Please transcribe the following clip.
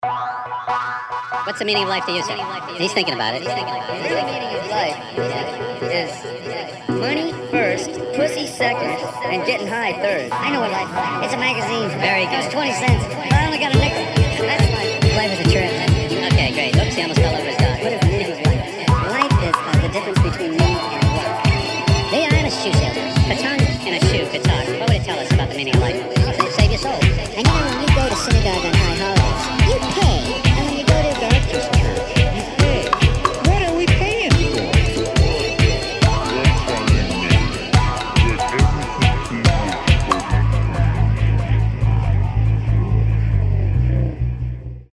What's the meaning of life to you, sir? He's thinking about it. The real meaning of life is money first, pussy second, and getting high third. I know what life is. It's a magazine. Very good. Costs 20 cents. I only got a nickel. That's life. Life is a trip. Okay, great. Oops, he almost fell over his dog. What is the meaning of life? Life is the difference between me and luck. Hey, I'm a shoe salesman. If a tongue and a shoe could talk, what would it tell us about the meaning of life?